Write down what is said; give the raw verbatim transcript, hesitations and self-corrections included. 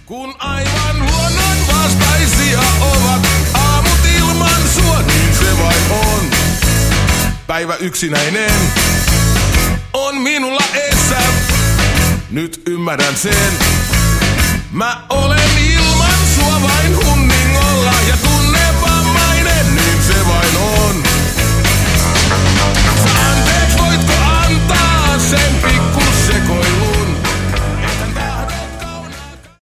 Kun aivan luonnon vastaisia ovat aamut ilman sua, niin se vain on. Päivä yksinäinen on minulla eessä, nyt ymmärrän sen. Mä oon